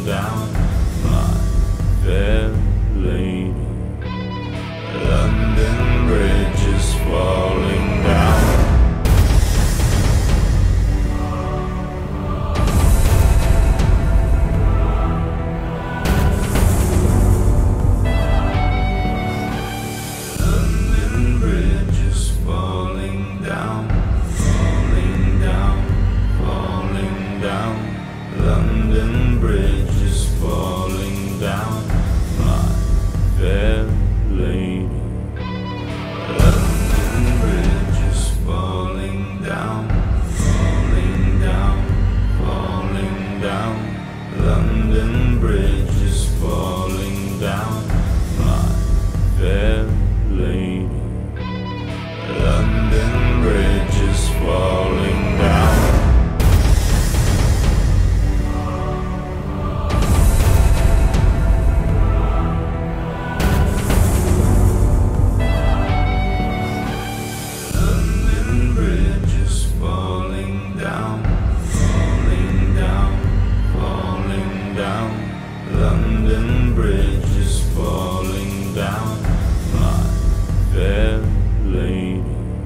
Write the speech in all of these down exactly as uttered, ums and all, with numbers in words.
down, my fair lady. London Bridge is falling down. London Bridge is falling down, falling down, falling down. London Bridge is falling down, my fair lady. London Bridge is falling down, falling down, falling down. London Bridge is falling down, my fair lady. London Bridge is falling down. London Bridge is falling down, my fair lady.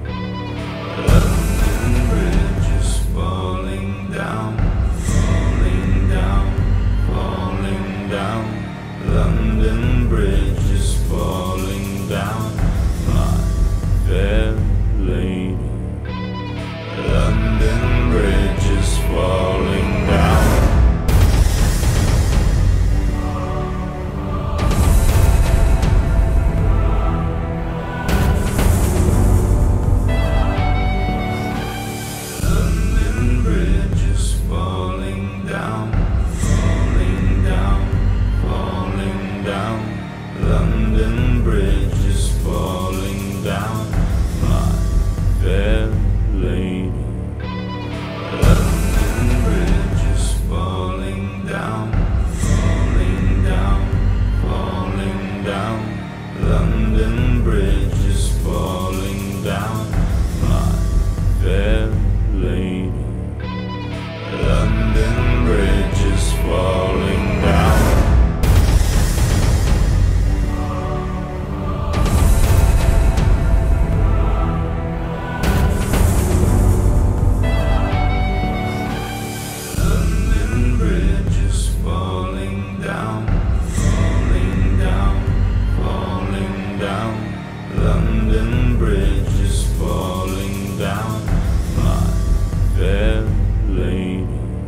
London Bridge is falling down, falling down, falling down. London Bridge is falling down, my fair lady. London Bridge is falling down. London Bridge is falling down, my fair lady. London Bridge is falling down, falling down, falling down. London Bridge is falling down, my fair lady. London Bridge is falling down. London Bridge is falling down, my fair lady.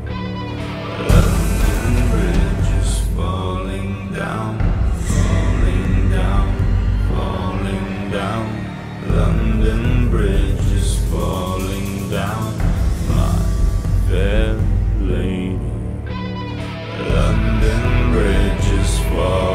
London Bridge is falling down, falling down, falling down. London Bridge is falling down, my fair lady. London Bridge is falling